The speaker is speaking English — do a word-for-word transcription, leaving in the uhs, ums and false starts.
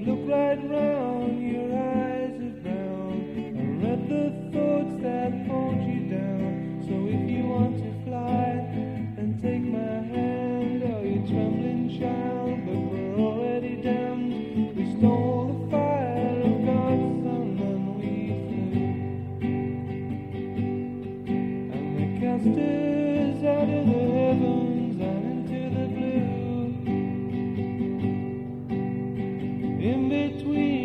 look right round, your eyes are brown. I read the thoughts that hold you down. So if you want to fly, then take my hand. Oh, you trembling child, but we're already damned. We stole the fire of God's Son and we flew. And they cast us out of the heavens and into the blue. In between